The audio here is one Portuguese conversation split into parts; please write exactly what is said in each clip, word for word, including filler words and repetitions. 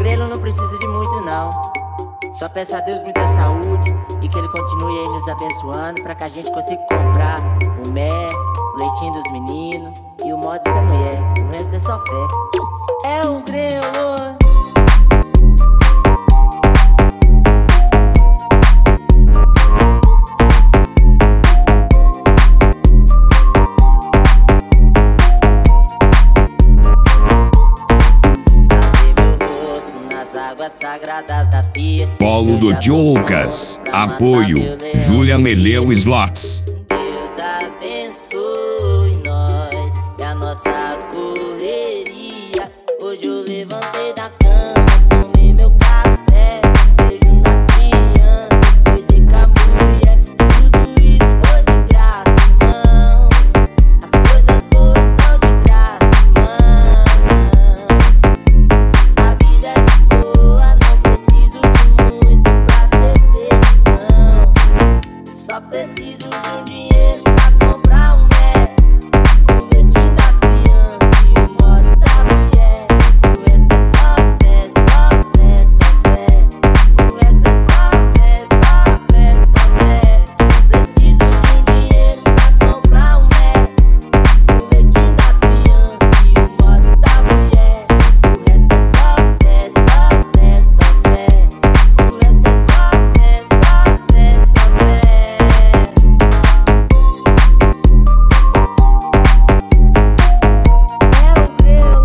Grelo não precisa de muito não. Só peço a Deus muita saúde e que Ele continue aí nos abençoando, pra que a gente consiga comprar o mé, o leitinho dos meninos e o mods da mulher. O resto é só fé. É o Grelo. Sagradas da pia. Polo do Jocas. Apoio Júlia Meleu Slots. Deus abençoe nós e a nossa correria. Hoje eu levantei da cama, tomei meu café, beijo nas crianças, coisei com a mulher. Tudo isso foi de graça, irmão. As coisas boas são de graça, irmão. A vida é de boa, não preciso de muito pra ser feliz, não. Só preciso de um dinheiro pra comprar um mé, o leitinho das crianças e o mods da mulher. O resto é só fé, só fé, só fé. O resto é só fé, só fé, só fé. Preciso de um dinheiro pra comprar um mé, o leitinho das crianças e o mods da mulher. O resto é só fé, só fé, só fé. O resto é só fé, só fé, só fé. É o Grelo.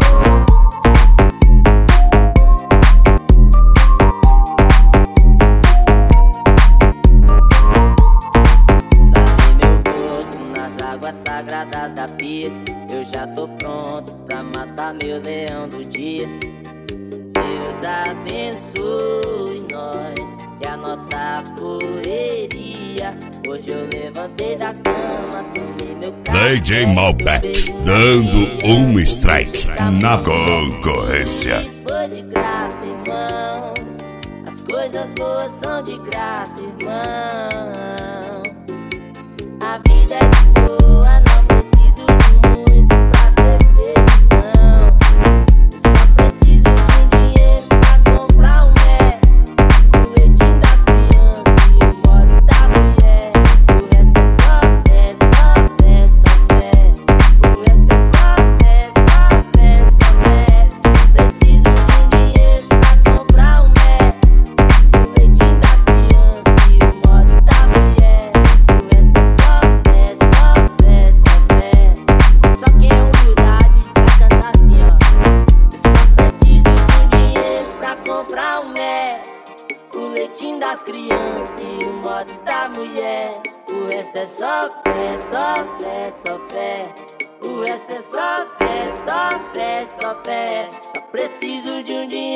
Lavei meu rosto nas águas sagradas da pia. Eu já tô pronto pra matar meu leão do dia. Deus abençoe nós e a nossa correria. Hoje eu levantei da cama, tomei meu café, D J Malbec dando um strike na concorrência. foi de graça, irmão. As coisas boas são de graça, irmão. A vida é de boa, não preciso de muito pra ser feliz, não. Só preciso de um dinheiro pra comprar um mé, o leitinho das crianças e o mods da mulher. O resto é só fé, só fé, só fé. O resto é só fé, só fé, só fé. Preciso de um dinheiro pra comprar um mé, o leitinho das crianças e o mods da mulher. O resto é só fé, só fé, só fé. Só quem é humildade vai cantar assim, ó. Eu só preciso de um dinheiro pra comprar um mé, o leitinho das crianças e o mods da mulher. O resto é só fé, só fé, só fé. O resto é só fé, só fé, só fé. Só preciso de um dinheiro